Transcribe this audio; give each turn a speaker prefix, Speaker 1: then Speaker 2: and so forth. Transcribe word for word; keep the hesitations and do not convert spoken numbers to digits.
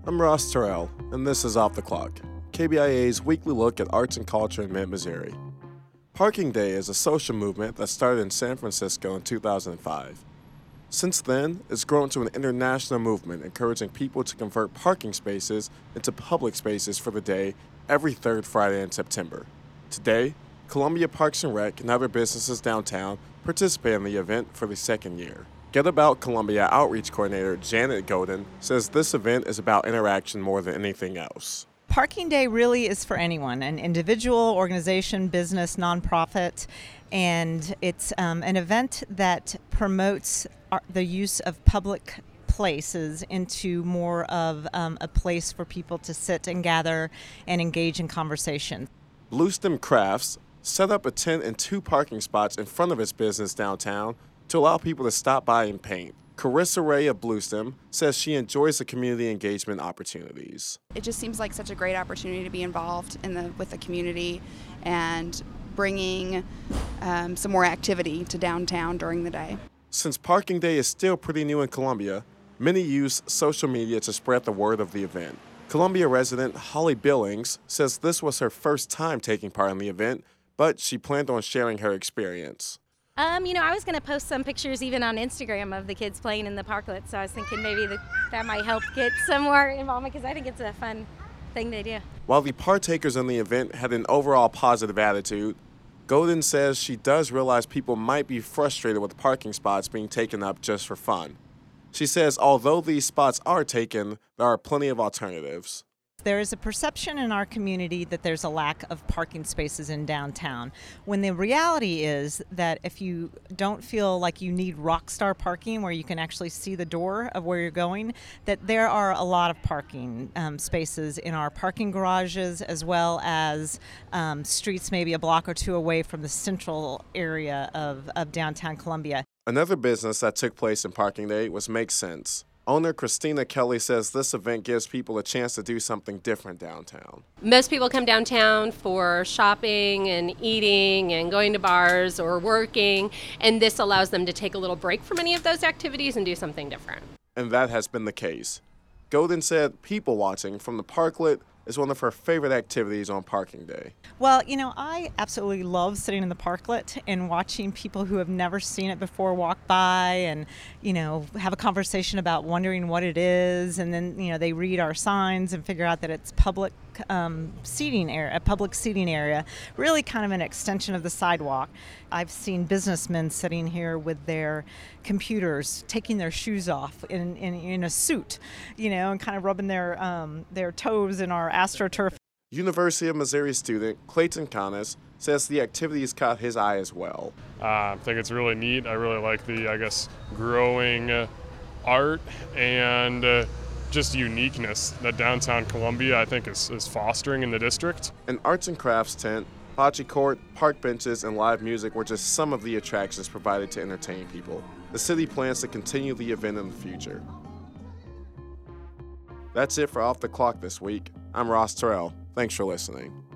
Speaker 1: I'm Ross Terrell, and this is Off the Clock, K B I A's weekly look at arts and culture in mid-Missouri. Parking Day is a social movement that started in San Francisco in two thousand five. Since then, it's grown to an international movement encouraging people to convert parking spaces into public spaces for the day every third Friday in September. Today, Columbia Parks and Rec and other businesses downtown participate in the event for the second year. Get About Columbia Outreach Coordinator Janet Golden says this event is about interaction more than anything else.
Speaker 2: Parking Day really is for anyone, an individual, organization, business, nonprofit, and it's um, an event that promotes our, the use of public places into more of um, a place for people to sit and gather and engage in conversation.
Speaker 1: Bluestem Crafts set up a tent and two parking spots in front of its business downtown to allow people to stop by and paint. Carissa Ray of Bluestem says she enjoys the community engagement opportunities.
Speaker 3: It just seems like such a great opportunity to be involved in the with the community and bringing um, some more activity to downtown during the day.
Speaker 1: Since Parking Day is still pretty new in Columbia, many use social media to spread the word of the event. Columbia resident Holly Billings says this was her first time taking part in the event, but she planned on sharing her experience.
Speaker 4: Um, you know, I was going to post some pictures even on Instagram of the kids playing in the parklet, so I was thinking maybe that, that might help get some more involvement because I think it's a fun thing to do.
Speaker 1: While the partakers in the event had an overall positive attitude, Golden says she does realize people might be frustrated with parking spots being taken up just for fun. She says although these spots are taken, there are plenty of alternatives.
Speaker 2: There is a perception in our community that there's a lack of parking spaces in downtown, when the reality is that if you don't feel like you need rock star parking where you can actually see the door of where you're going, that there are a lot of parking um, spaces in our parking garages as well as um, streets maybe a block or two away from the central area of, of downtown Columbia.
Speaker 1: Another business that took place in Parking Day was Make Sense. Owner Christina Kelly says this event gives people a chance to do something different downtown.
Speaker 5: Most people come downtown for shopping and eating and going to bars or working, and this allows them to take a little break from any of those activities and do something different.
Speaker 1: And that has been the case. Golden said people watching from the parklet is one of her favorite activities on Parking Day.
Speaker 2: Well, you know, I absolutely love sitting in the parklet and watching people who have never seen it before walk by and, you know, have a conversation about wondering what it is. And then, you know, they read our signs and figure out that it's public um, seating area, a public seating area, really kind of an extension of the sidewalk. I've seen businessmen sitting here with their computers, taking their shoes off in, in, in a suit, you know, and kind of rubbing their, um, their toes in our AstroTurf.
Speaker 1: University of Missouri student Clayton Canas says the activities caught his eye as well.
Speaker 6: Uh, I think it's really neat. I really like the, I guess, growing uh, art and uh, just uniqueness that downtown Columbia, I think, is, is fostering in the district.
Speaker 1: An arts and crafts tent, bocce court, park benches, and live music were just some of the attractions provided to entertain people. The city plans to continue the event in the future. That's it for Off the Clock this week. I'm Ross Terrell. Thanks for listening.